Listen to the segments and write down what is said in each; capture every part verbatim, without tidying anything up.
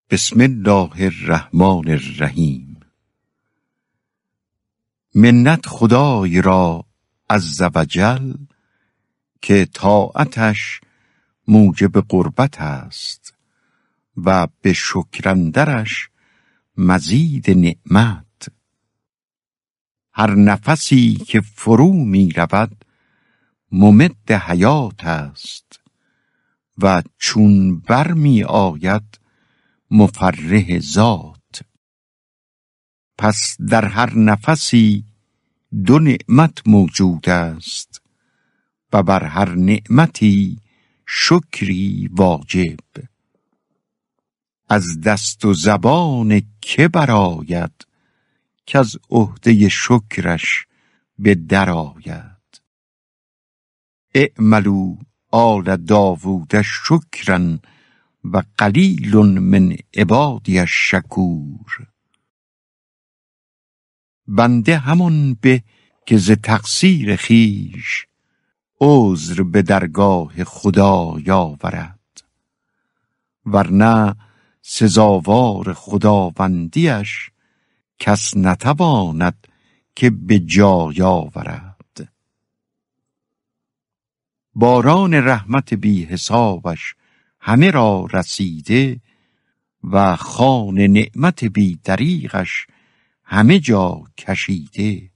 بسم الله الرحمن الرحیم. منت خدای را عز و جل که طاعتش موجب قربت است و به شکرندرش مزید نعمت. هر نفسی که فرو می رود ممد حیات است و چون بر می آید مفرح ذات. پس در هر نفسی دو نعمت موجود است و بر هر نعمتی شکری واجب. از دست و زبان که برآید که از عهده شکرش به در آید. اعملوا آل داوود شکرا و قلیل من عبادی الشکور. بنده همان به که ز تقصیر خویش عذر به درگاه خدا آورد، ورنه سزاوار خداوندیش کس نتواند که به جای آورد. باران رحمت بی حسابش همه را رسیده و خوان نعمت بی دریغش همه جا کشیده.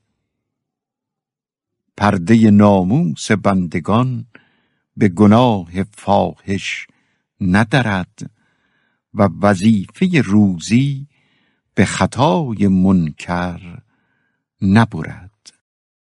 پرده ناموس بندگان به گناه فاحش ندرد و وظیفه روزی به خطای منکر نبرد.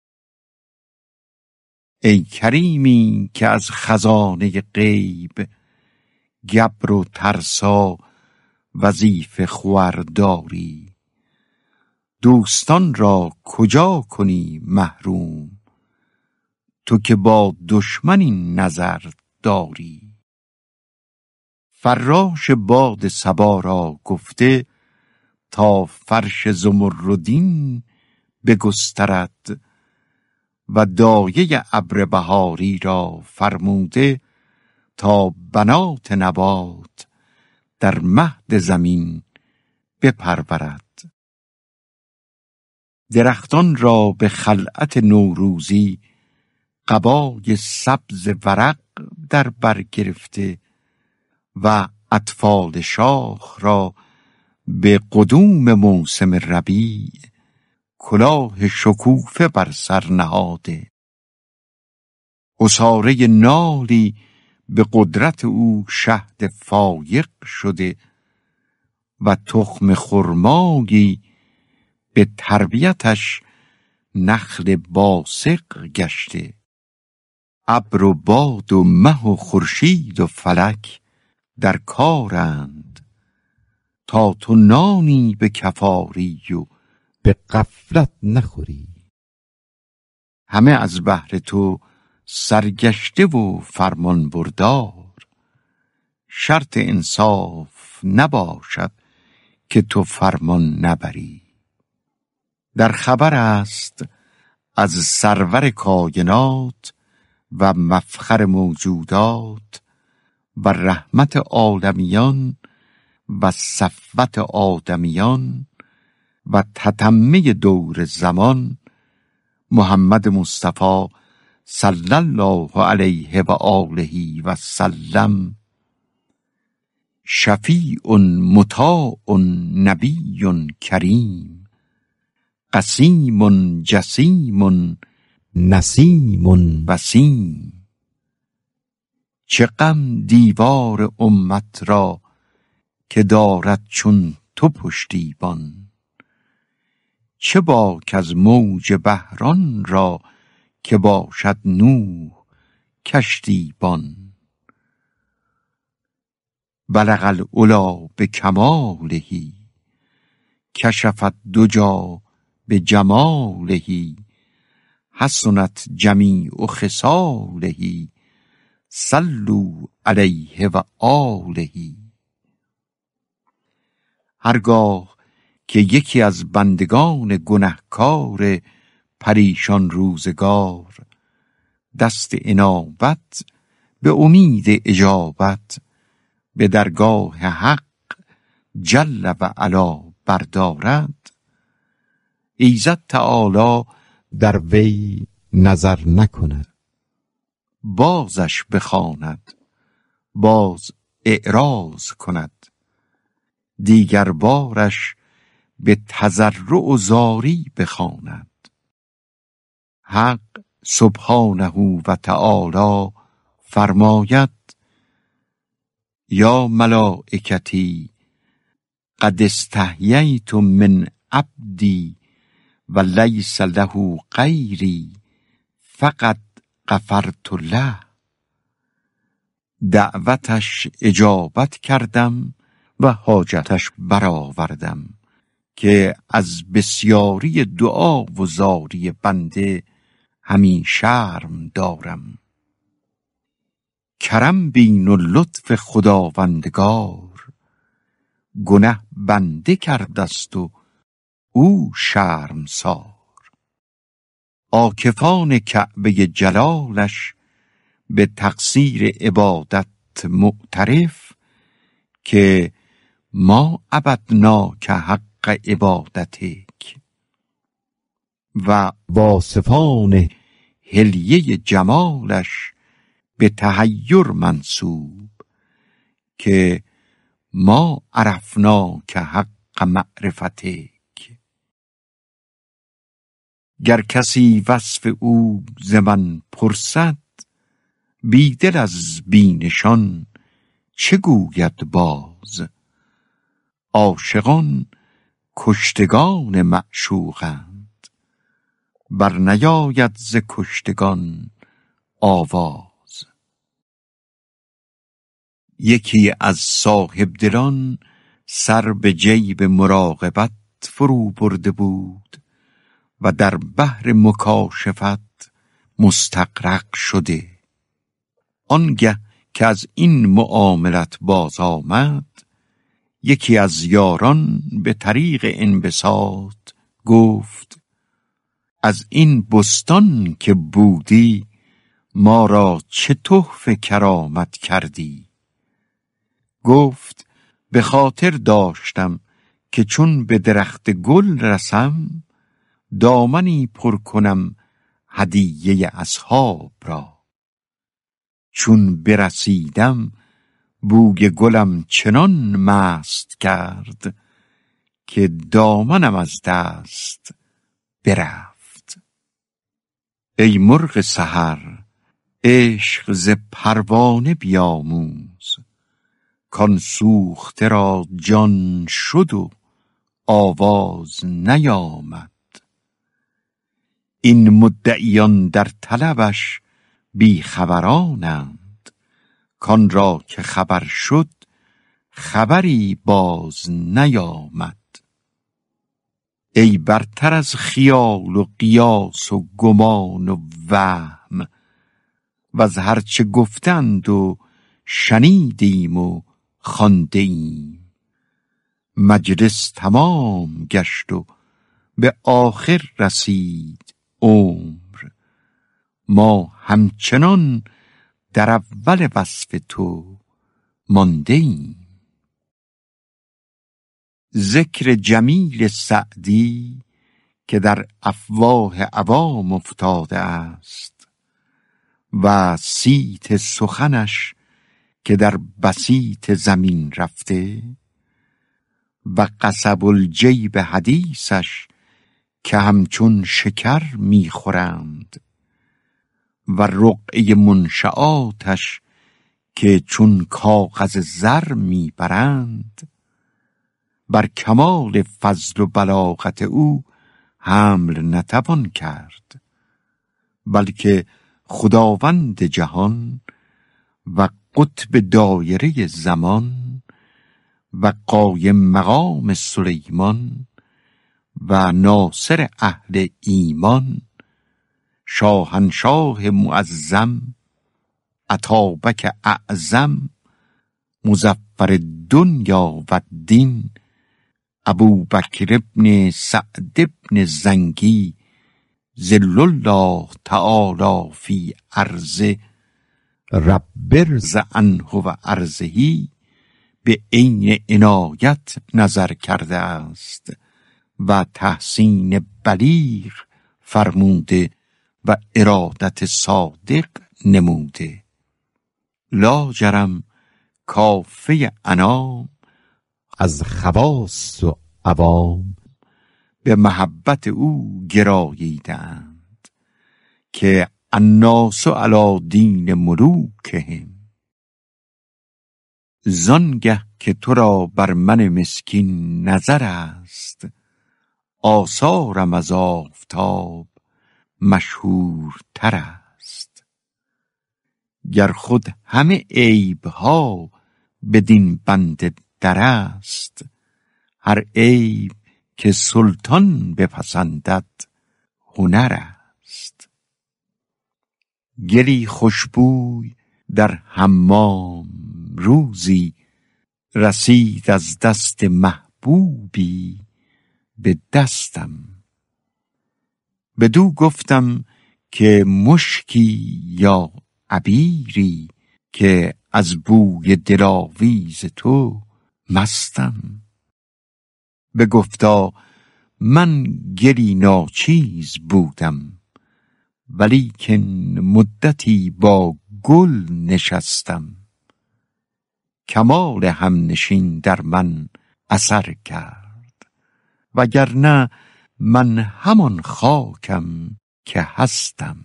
ای کریمی که از خزانه غیب گبر و ترسا وظیفه خور داری، دوستان را کجا کنی محروم تو که با دشمن این نظر داری. فراش باد صبا را گفته تا فرش زمردین بگسترد و دایه ابر بهاری را فرموده تا بنات نبات در مهد زمین بپرورد. درختان را به خلعت نوروزی قبای سبز ورق در بر گرفته و اطفال شاخ را به قدوم موسم ربیع کلاه شکوفه بر سر نهاده. عصاره نالی به قدرت او شهد فایق شده و تخم خرمایی به تربیتش نخل باسق گشته. ابر و باد و مه و خورشید و فلک در کارند تا تو نانی به کفاری و به غفلت نخوری. همه از بهر تو سرگشته و فرمان بردار، شرط انصاف نباشد که تو فرمان نبری. در خبر است از سرور کائنات و مفخر موجودات و رحمت عالمیان و صفوت آدمیان و تتمه دور زمان محمد مصطفی صلی الله علیه و آله و سلم، شفیع مطاع نبی کریم، قسیم جسیم نسیم وسیم. چه غم دیوار امت را که دارد چون تو پشتیبان، چه باک از موج بحران را که باشد نوح کشتیبان. بلغ العلا به کماله کشفت دجا به جماله، حسنت جمیع خصاله صلوا علیه و آله. هرگاه که یکی از بندگان گنهکار پریشان روزگار دست انابت به امید اجابت به درگاه حق جل و علا بردارد، ایزد تعالی در وی نظر نکند. بازش بخواند، باز اعراض کند، دیگر بارش به تضرع و زاری بخواند. حق سبحانه و تعالی فرماید: یا ملائکتی قد استحییت من عبدی و لیس له غیری فقد غفرت له. دعوتش اجابت کردم و حاجتش برآوردم که از بسیاری دعا و زاری بنده همی شرم دارم. کرم بین و لطف خداوندگار، گنه بنده کردست و او شرمسار. عاکفان کعبه جلالش به تقصیر عبادت معترف، که ما عبدناک حق عبادتک. و واصفان حلیه جمالش به تحیر منسوب، که ما عرفناک حق معرفتک. گر کسی وصف او ز من پرسد، بیدل از بینشان چه گوید باز؟ عاشقان کشتگان معشوقند، بر نیاید ز کشتگان آواز. یکی از صاحب دلان سر به جیب مراقبت فرو برده بود و در بحر مکاشفت مستغرق شده. آنگه که از این معاملت باز آمد، یکی از یاران به طریق انبساط گفت: از این بستان که بودی ما را چه تحفه کرامت کردی؟ گفت: به خاطر داشتم که چون به درخت گل رسم، دامنی پر کنم هدیه اصحاب را. چون برسیدم بوی گلم چنان مست کرد، که دامنم از دست برفت. ای مرغ سحر، عشق ز پروانه بیاموز، کان سوخته را جان شد و آواز نیامد. این مدعیان در طلبش بی خبرانند، کان را که خبر شد خبری باز نیامد. ای برتر از خیال و قیاس و گمان و وهم، و از هرچه گفتند و شنیدیم و خوانده ایم. مجلس تمام گشت و به آخر رسید عمر، ما همچنان در اول وصف تو مانده ایم. ذکر جمیل سعدی که در افواه عوام افتاده است، و صیت سخنش که در بسیط زمین رفته، و قصب الجیب حدیثش که همچون شکر میخورند، و رقعه منشآتش که چون کاغذ زر میبرند، بر کمال فضل و بلاغت او حمل نتوان کرد، بلکه خداوند جهان و قطب دایره زمان و قایم مقام سلیمان و ناصر اهل ایمان، شاهنشاه معظم اتابک اعظم، مظفر دنیا و دین، ابوبکر ابن سعد ابن زنگی، ذل الله تعالی فی ارضه، رب ارض عنه و ارضه، به عین عنایت نظر کرده است و تحسین بلیغ فرموده و ارادت صادق نموده. لاجرم کافه انام از خواص و عوام به محبت او گراییدند که الناس علی دین ملوکهم. زانگه که تو را بر من مسکین نظر است، آثارم از آفتاب مشهورتر است. گر خود همه عیبها بدین بنده در است، هر عیب که سلطان بپسندد هنر است. گلی خوشبوی در حمام روزی، رسید از دست محبوبی به دستم. بدو گفتم که مشکی یا عبیری، که از بوی دلاویز تو مستم. بگفتا من گلی ناچیز بودم، ولیکن مدتی با گل نشستم. کمال همنشین در من اثر کرد، وگرنه من همان خاکم که هستم.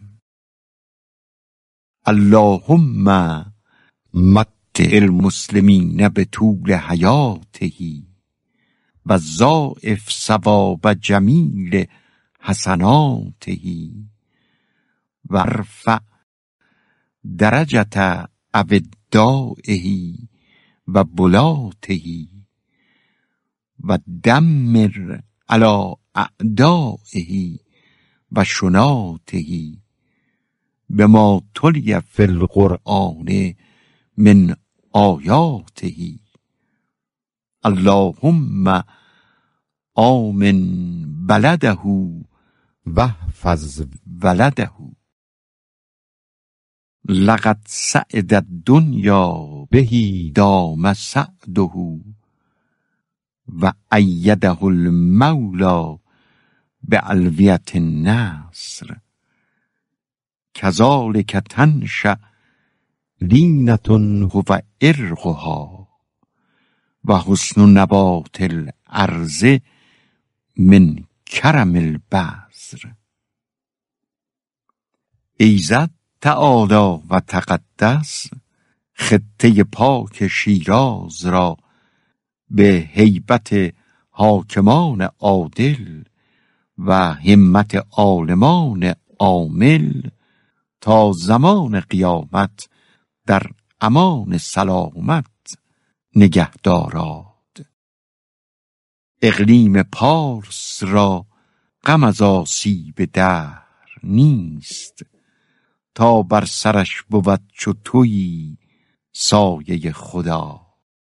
اللهم متع المسلمین به طول حیاته و ضاعف ثواب جمیل حسناته و ارفع درجة اودائه و بلاته و دمر علی اعدائه و شناته بما تلی فی القرآن من آیاته. اللهم آمن بلده واحفظ ولده. لقد سعد الدنیا بهی دام سعده و ایده المولا بعلویة النصر. کذالک تنشأ لینة هو ارقها و حسن نبات الارض من کرم البذر. ایزد تعالی و تقدس خطه پاک شیراز را به هیبت حاکمان عادل و همت عالمان عامل تا زمان قیامت در امان سلامت نگه داراد. اقلیم پارس را غم از آسیب دهر نیست، تا بر سرش بود چو تویی سایه خدا.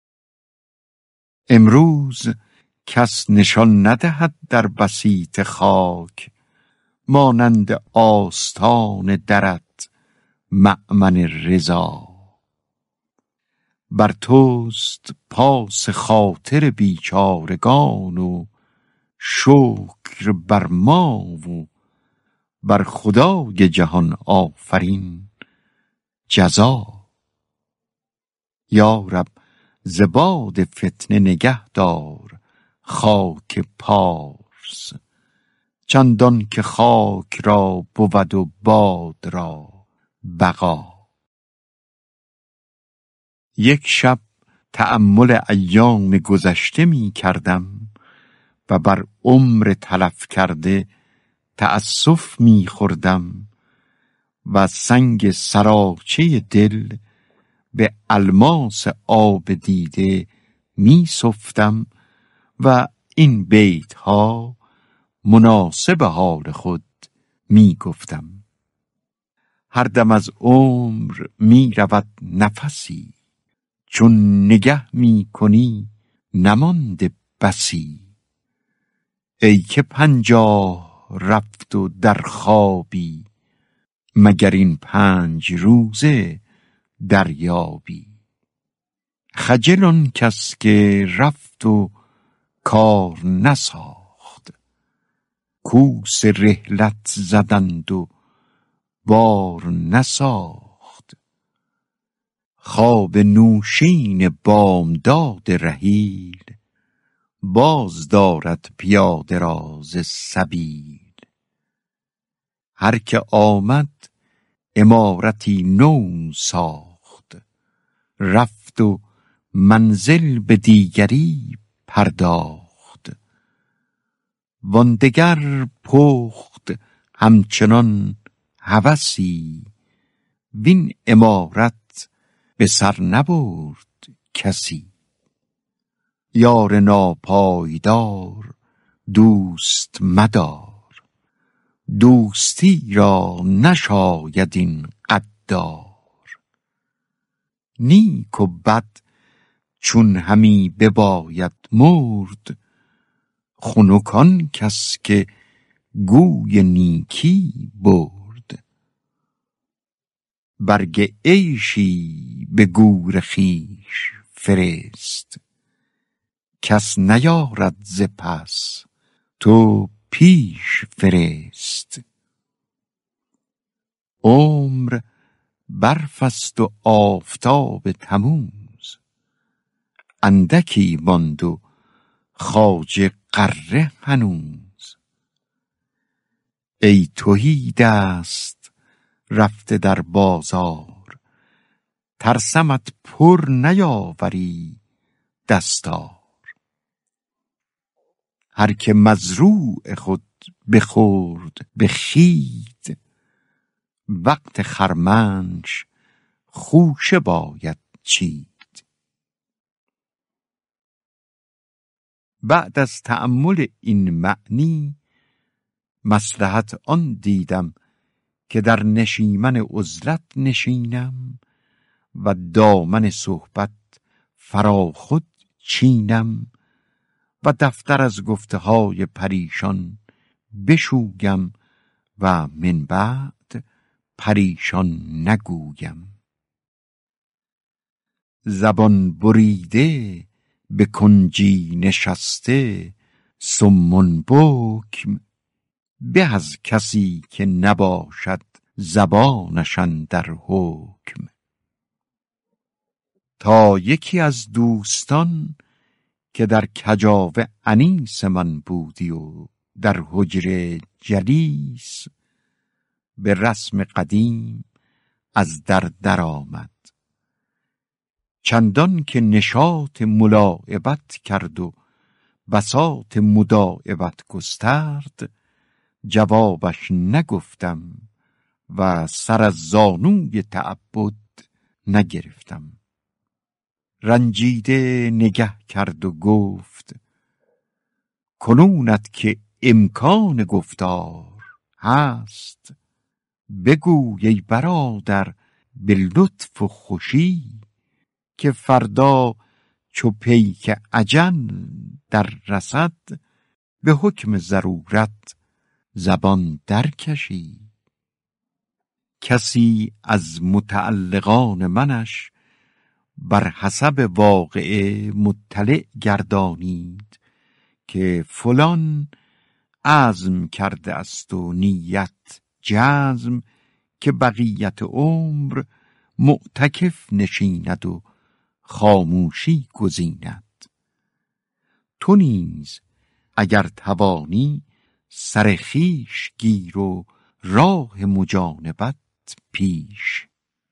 امروز کس نشان ندهد در بسیط خاک، مانند آستان درت مأمن رضا. بر توست پاس خاطر بیچارگان و شکر بر ما و بر خدای جهان آفرین جزا. یا رب ز باد فتنه نگه دار خاک پارس، چندان که خاک را بود و باد را بقا. یک شب تأمل ایام گذشته می کردم و بر عمر تلف کرده تأسف می خوردم و سنگ سراچه دل به الماس آب دیده می سفتم و این بیت ها مناسب حال خود می گفتم. هر دم از عمر می رود نفسی، چون نگه می کنی نمانده بسی. ای که پنجاه رفت و در خوابی، مگر این پنج روزه دریابی. خجل آن کس که رفت و کار نساخت، کوس رحلت زدند و بار نساخت. خواب نوشین بامداد رحیل، باز دارد پیاده را ز سبیل. هر که آمد عمارتی نو ساخت، رفت و منزل به دیگری پرداخت. وان دگر پخت همچنان هوسی، وین عمارت به سر نبرد کسی. یار ناپایدار دوست مدار، دوستی را نشاید این غدار. نیک و بد چون همی بباید مرد، خنک آن کس که گوی نیکی برد. برگ عیشی به گور خویش فرست، کس نیارد ز پس تو پیش فرست. عمر برف است و آفتاب تموز، اندکی ماند و خواجه غره هنوز. ای تهی دست رفته در بازار، ترسمت پر نیاوری دستار. هر که مزروع خود بخورد به خوید، وقت خرمنش خوشه باید چید. بعد از تأمل این معنی، مصلحت آن دیدم که در نشیمن عزلت نشینم و دامن صحبت فرا خود چینم و دفتر از گفته های پریشان بشویم و من بعد پریشان نگویم. زبان بریده به کنجی نشسته، صم بکم به از کسی که نباشد زبانش اندر حکم. تا یکی از دوستان که در کجاوه انیس من بودی و در حجره جلیس، به رسم قدیم از در در آمد. چندان که نشاط ملاعبت کرد و بساط مداعبت گسترد، جوابش نگفتم و سر از زانوی تعبد نگرفتم. رنجیده نگه کرد و گفت کنونت که امکان گفتار هست، بگوی ای برادر به لطف و خوشی، که فردا چو پیک اجل در رسد، به حکم ضرورت زبان درکشی. کسی از متعلقان منش بر حسب واقعه مطلع گردانید که فلان عزم کرده است و نیت جزم، که بقیت عمر معتکف نشیند و خاموشی گزیند. تو نیز اگر توانی سر خویش گیر و راه مجانبت پیش.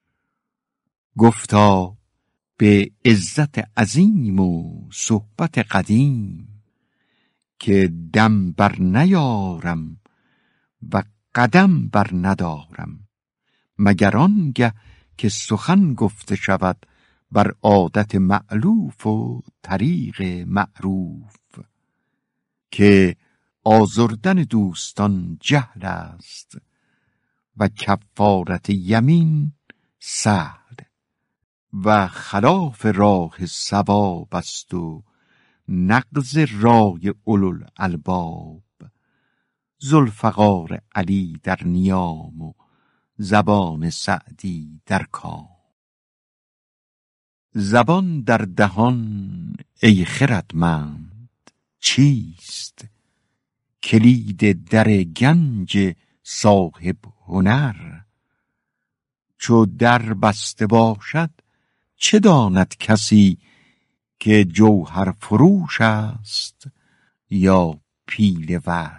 گفتا به عزت عظیم و صحبت قدیم، که دم بر نیارم و قدم بر ندارم، مگر آنگه که سخن گفته شود بر عادت مألوف و طریق معروف. که آزردن دوستان جهل است و کفارت یمین سهل، و خلاف راه صواب است و نقض رای اولوالالباب. ذوالفقار علی در نیام و زبان سعدی در کام. زبان در دهان ای خردمند چیست؟ کلید در گنج صاحب هنر. چو در بسته باشد چه داند کسی که جوهر فروش است یا پیله ور.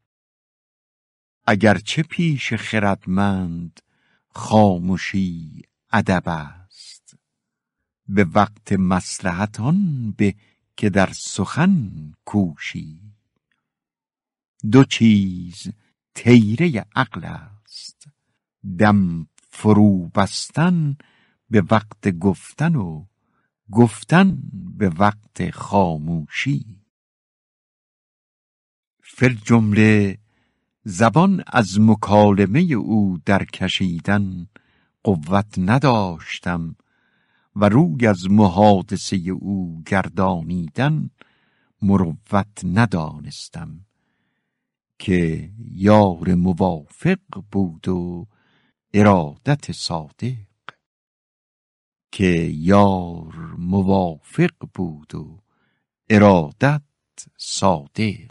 اگرچه پیش خردمند خاموشی ادب است، به وقت مصلحت آن به که در سخن کوشی. دو چیز طیره عقل است، دم فرو بستن به وقت گفتن و گفتن به وقت خاموشی. فی جمله زبان از مکالمه او در کشیدن قوت نداشتم و روی از محادثه او گردانیدن مروت ندانستم، که یار موافق بود و ارادت صادق. که یار موافق بود و ارادت صادق.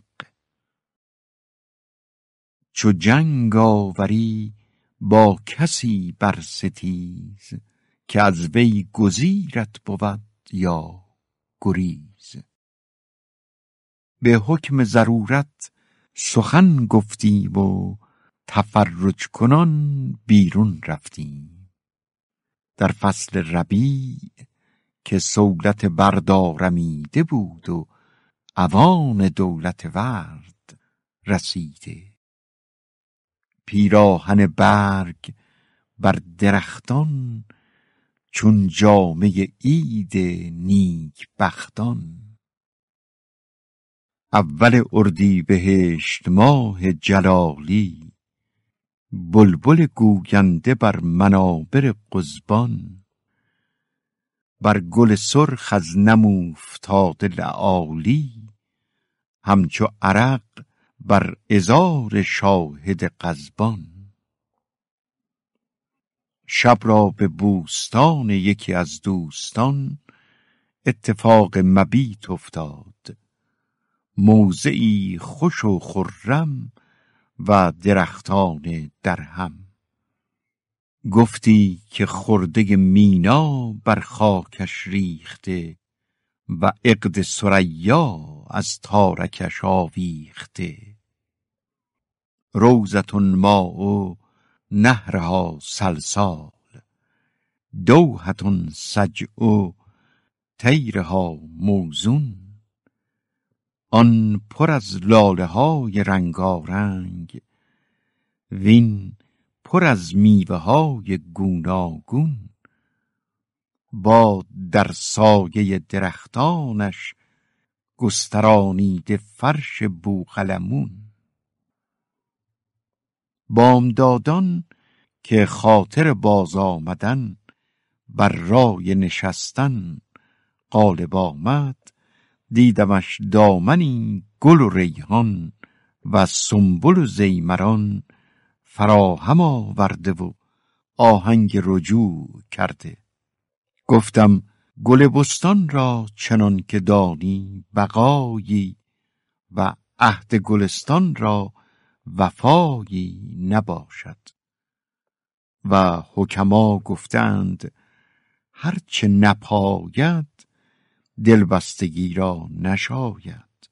چو جنگ آوری با کسی بر ستیز، که از وی گزیرت بود یا گریز. به حکم ضرورت سخن گفتیم و تفرج کنان بیرون رفتیم. در فصل ربیع که صولت بردارمیده بود و اوان دولت ورد رسیده. پیراهن برگ بر درختان چون جامه عید نیک بختان. اول اردیبهشت ماه جلالی، بلبل گوینده بر منابر قضبان. بر گل سرخ از نم اوفتاده لآلی، همچو عرق بر عذار شاهد غضبان. شب را به بوستان یکی از دوستان اتفاق مبیت افتاد. موضعی خوش و خرم و درختان درهم. گفتی که خرده مینا بر خاکش ریخته و عقد ثریا از تارکش آویخته. روضة ماء نهرها سلسال، دوحة سجع طیرها موزون. آن پر از لاله های رنگارنگ، وین پر از میوه های گوناگون. باد در سایه درختانش گسترانیده فرش بوقلمون. بامدادان که خاطر باز آمدن بر رای نشستن غالب آمد، دیدمش دامنی گل و ریحان و سنبل و زیمران فراهم آورده و آهنگ رجوع کرده. گفتم گل بستان را چنان که دانی بقایی و عهد گلستان را وفایی نباشد. و حکما گفتند هرچه نپاید دلبستگی را نشاید.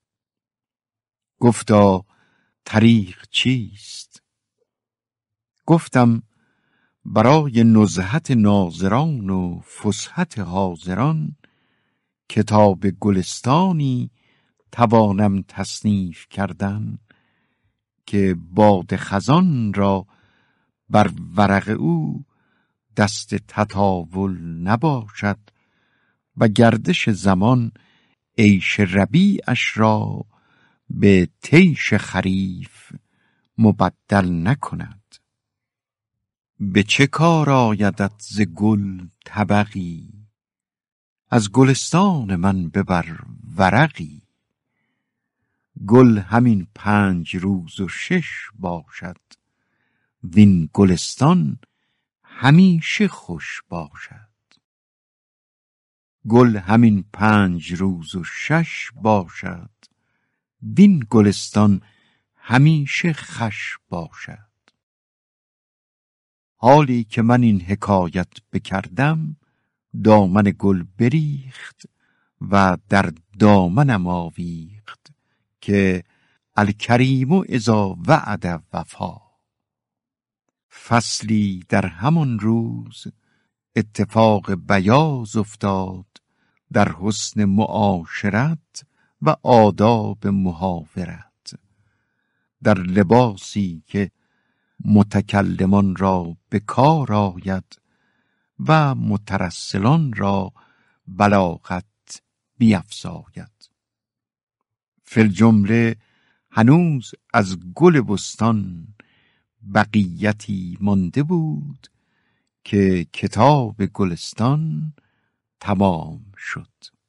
گفتا طریق چیست؟ گفتم برای نزهت ناظران و فسحت حاضران کتاب گلستانی توانم تصنیف کردن که باد خزان را بر ورق او دست تطاول نباشد و گردش زمان عیش ربیعش را به طیش خریف مبدل نکند. به چه کار آیدت ز گل طبقی؟ از گلستان من ببر ورقی. گل همین پنج روز و شش باشد، وین گلستان همیشه خوش باشد. گل همین پنج روز و شش باشد، وین گلستان همیشه خوش باشد. حالی که من این حکایت بکردم، دامن گل بریخت و در دامنم آویخت که الکریم اذا وعد وفا. فصلی در همان روز اتفاق بیاض افتاد در حسن معاشرت و آداب محاورت، در لباسی که متکلمان را به کار آید و مترسلان را بلاغت بیفزاید. فی الجمله هنوز از گل بستان بقیتی مانده بود که کتاب گلستان تمام شد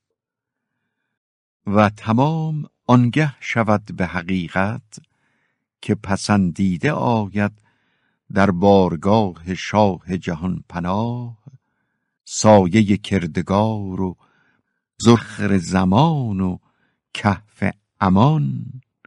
و تمام آنگه شود به حقیقت که پسندیده آید در بارگاه شاه جهان پناه، سایه کردگار و ذخر زمان و کهف امان،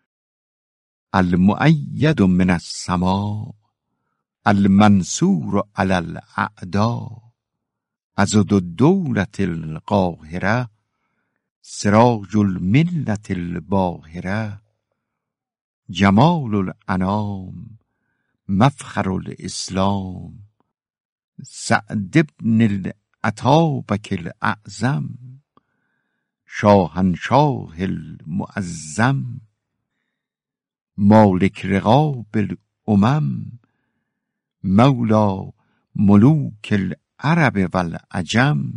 المؤید من السماء المنصور علی الاعداء، عضد الدولة القاهرة سراج الملة الباهرة، جمال الانام مفخر الاسلام، سعد بن الاتابک الاعظم، شاهنشاه المعظم، مالک رقاب الامم، مولا ملوک العرب والعجم،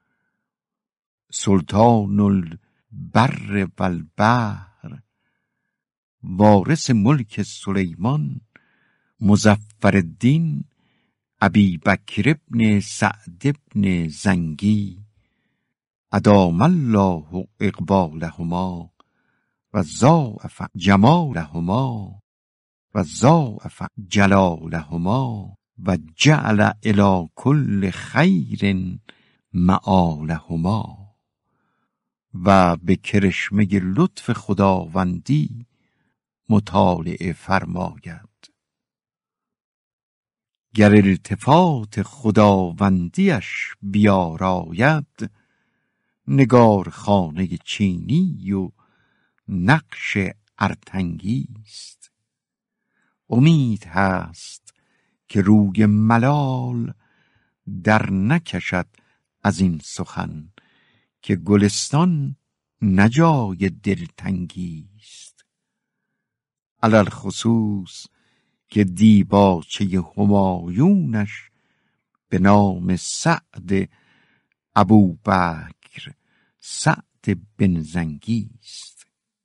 سلطان البر والبحر، وارث ملک سلیمان، مظفر الدین ابی بکر ابن سعد ابن زنگی، ادام الله اقبالهما و ضاعف جمالهما و ضاعف جلالهما و جعل الی کل خیر مآلهما، و به کرشمه لطف خداوندی مطالعه فرماید. گر التفات خداوندیش بیاراید، نگار خانه چینی و نقش ارتنگی است. امید هست که روی ملال در نکشد از این سخن، که گلستان نجای دلتنگی است. علل خصوص که دیباچه همایونش به نام سعد ابوبکر سعد بن زنگی است.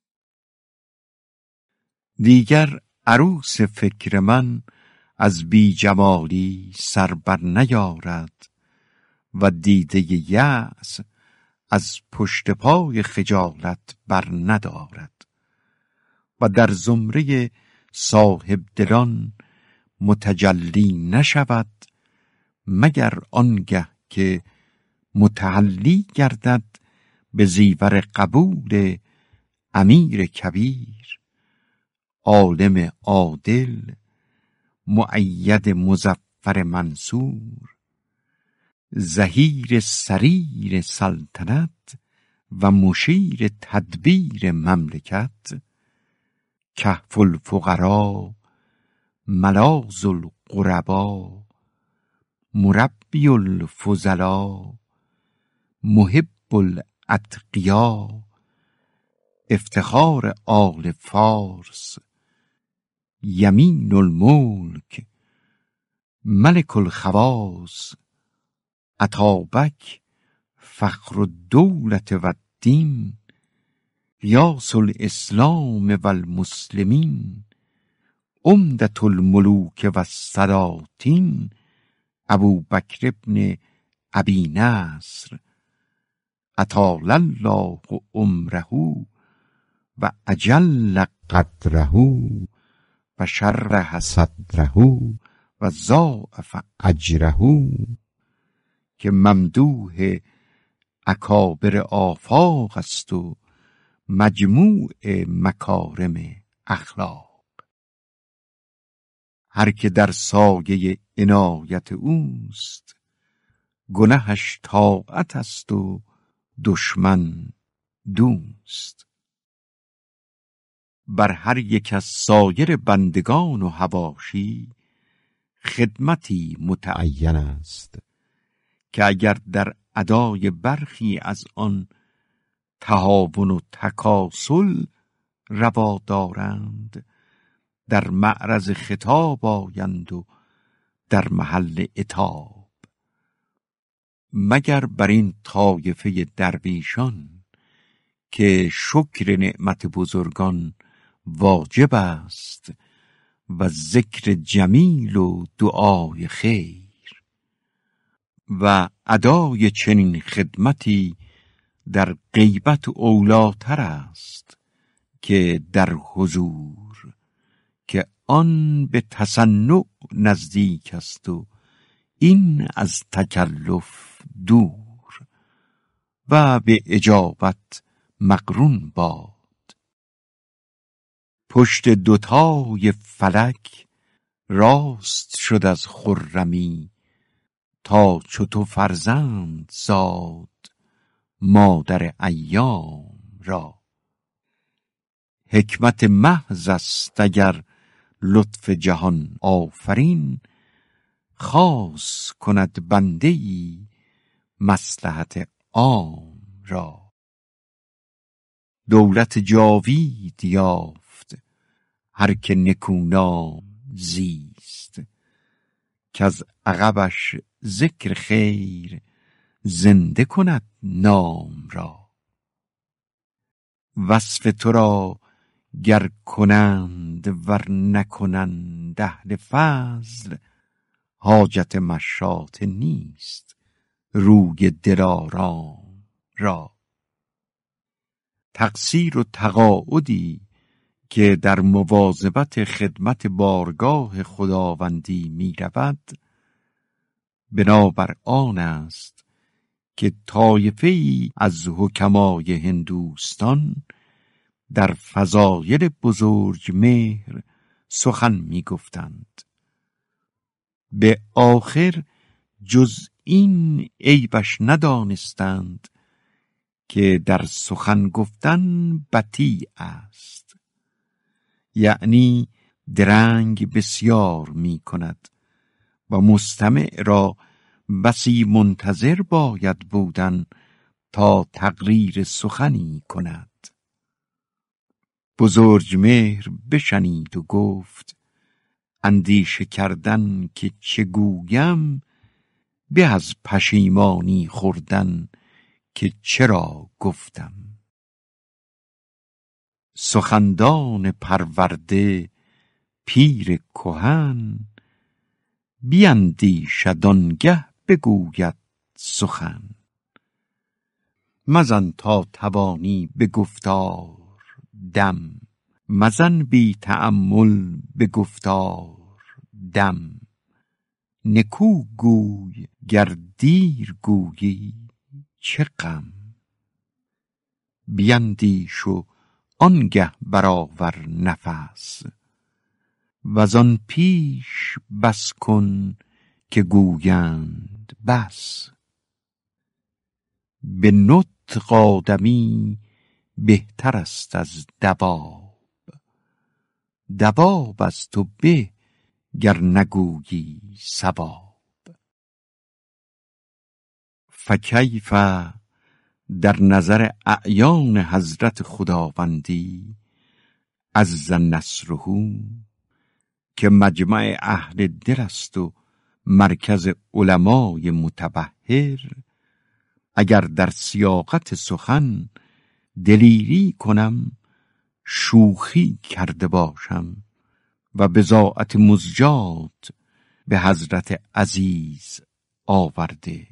دیگر عروس فکر من از بی جمالی سر بر نیارد و دیده یأس از پشت پای خجالت بر ندارد و در زمره صاحب دلان متجلی نشود مگر آنگه که متحلی گردد به زیور قبول امیر کبیر، عالم عادل، مؤید مظفر منصور، ظهیر سریر سلطنت و مشیر تدبیر مملکت، کهف الفقرا، ملاذ الغربا، مربی الفضلا، محب الاتقیا، افتخار آل فارس، یمین الملک، ملک الخواص، اتابک فخر الدولة و الدین، غیاث الاسلام و المسلمین، عمدة الملوک و السلاطین، ابوبکر ابن ابی نصر، اطال الله عمره و اجل قدره و شرح صدره و ضاعف اجره، که ممدوح اکابر آفاق است و مجموع مکارم اخلاق. هر که در سایه عنایت اوست، گنهش طاعت است و دشمن دوست. بر هر یک از سایر بندگان و حواشی خدمتی متعین است که اگر در ادای برخی از آن تهاون و تکاسل روا دارند، در معرض خطاب آیند و در محل عتاب. مگر بر این طایفه درویشان که شکر نعمت بزرگان واجب است و ذکر جمیل و دعای خیر و ادای چنین خدمتی در غیبت اولاتر است که در حضور، که آن به تصنع نزدیک است و این از تکلف دور و به اجابت مقرون باد. پشت دوتای فلک راست شد از خرمی، تا چو تو فرزند زاد مادر ایام را. حکمت محض است اگر لطف جهان آفرین، خاص کند بنده ای مصلحت عام را. دولت جاوید یافت هر که نکونام زیست، که از عقبش ذکر خیر زنده کند نام را. وصف تو را گر کنند ور نکنند اهل فضل، حاجت مشاطه نیست روی دلارام را. تقصیر و تقاعدی که در مواظبت خدمت بارگاه خداوندی می رود، بنابر آن است که طایفه ای از حکمای هندوستان در فضایل بزرگ مهر سخن می گفتند. به آخر جز این عیبش ندانستند که در سخن گفتن بطیء است، یعنی درنگ بسیار می کند و مستمع را بسی منتظر باید بودن تا تقریر سخنی کند. بزرگ مهر بشنید و گفت اندیشه کردن که چه گویم، به از پشیمانی خوردن که چرا گفتم. سخندان پرورده پیر کهن، بیندیشد آنگه بگوید سخن. مزن تا توانی به گفتار دم، مزن بی تأمل به گفتار دم. نکو گوی گر دیر گویی چه غم، بیندیش و آنگه برآور نفس. وزان پیش بس کن که گویند بس. به نطق آدمی بهتر است از دواب، دواب از تو به گر نگویی صواب. فکیف در نظر اعیان حضرت خداوندی عز نصره، که مجمع اهل دل است و مرکز علمای متبحر، اگر در سیاقت سخن دلیری کنم شوخی کرده باشم و بضاعت مزجات به حضرت عزیز آورده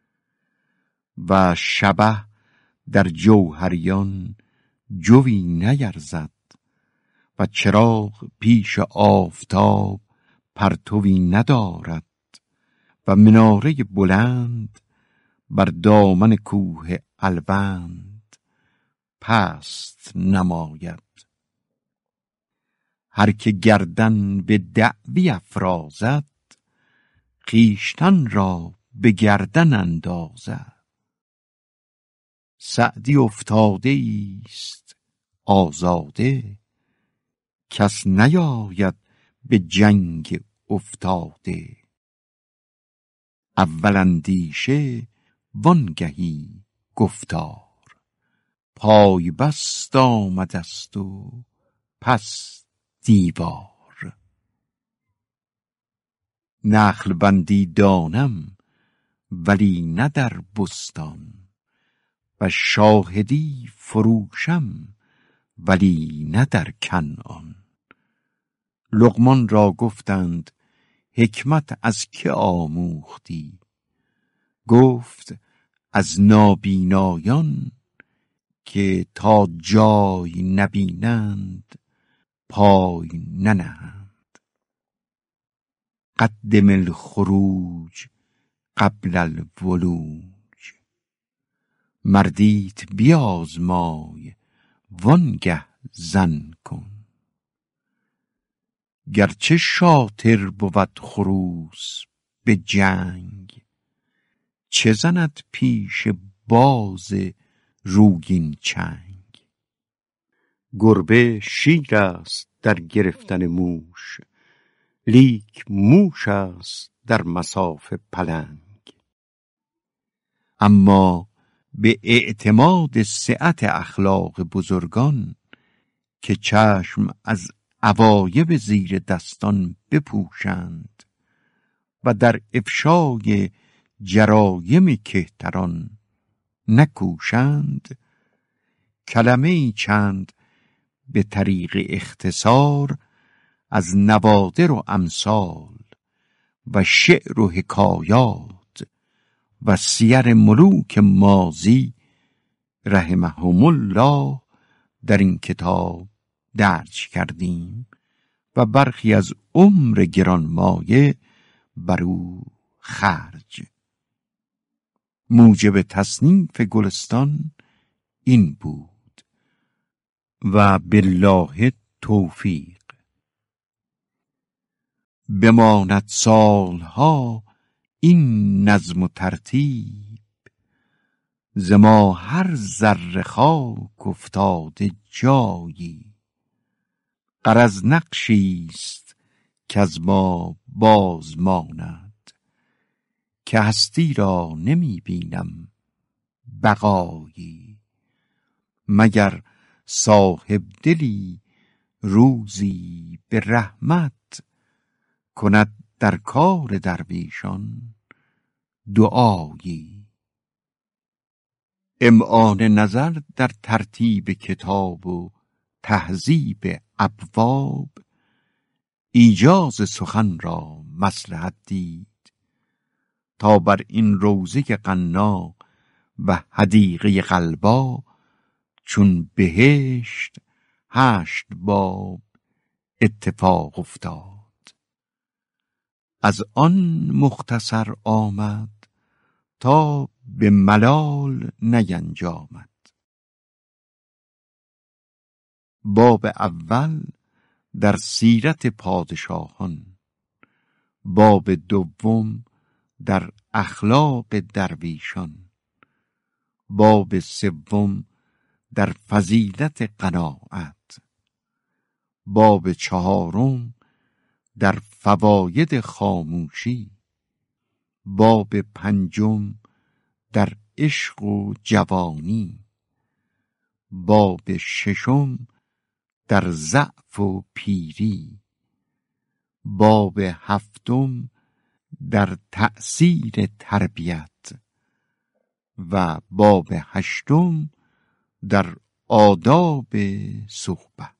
و شبه در جوهریان جوی نیرزد و چراغ پیش آفتاب پرتوی ندارد و مناره بلند بر دامن کوه الوند پست نماید. هر که گردن به دعوی افرازد، خویشتن را به گردن اندازد. سعدی افتاده است آزاده، کس نیاید به جنگ افتاده. اول اندیشه وانگهی گفتار، پای بست آمده است و پس دیوار. نخل بندی دانم ولی نه در بستان، و شاهدی فروشم ولی نه در کنعان. لقمان را گفتند حکمت از که آموختی؟ گفت از نابینایان که تا جای نبینند پای ننهند. قدم الخروج قبل الولوج، مردیت بیازمای وانگه زن کن. گرچه شاطر بود خروس به جنگ، چه زند پیش باز روگین چنگ. گربه شیر است در گرفتن موش، لیک موش است در مصاف پلنگ. اما به اعتماد سعت اخلاق بزرگان، که چشم از عوایب زیر دستان بپوشند و در افشای جرایم کهتران نکوشند، کلمه‌ای چند به طریق اختصار از نوادر و امثال و شعر و حکایات و سیر ملوک ماضی رحمهم الله در این کتاب درج کردیم و برخی از عمر گرانمایه بر او خرج. موجب تصنیف گلستان این بود و بالله توفیق. بماند سالها این نظم و ترتیب، ز ما هر ذره خاک افتاده جایی. غرض نقشی است کز ما باز ماند، که هستی را نمی بینم بقایی. مگر صاحب دلی روزی به رحمت، کند در کار درویشان دعایی. امعان نظر در ترتیب کتاب و تهذیب ابواب، ایجاز سخن را مصلحت دید، تا بر این روضه غنا و حدیقه قلبا، چون بهشت هشت باب اتفاق افتاد. از آن مختصر آمد تا به ملال نینجامد. باب اول در سیرت پادشاهان، باب دوم در اخلاق درویشان، باب سوم در فضیلت قناعت، باب چهارم در فواید خاموشی، باب پنجم در عشق و جوانی، باب ششم در ضعف و پیری، باب هفتم در تأثیر تربیت و باب هشتم در آداب صحبت.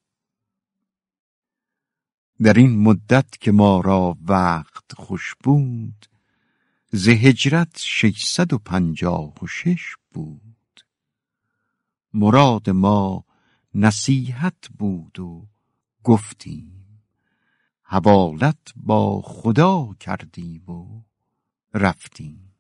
در این مدت که ما را وقت خوش بود، ز هجرت ششصد و پنجاه و شش بود. مراد ما نصیحت بود و گفتیم، حوالت با خدا کردیم و رفتیم.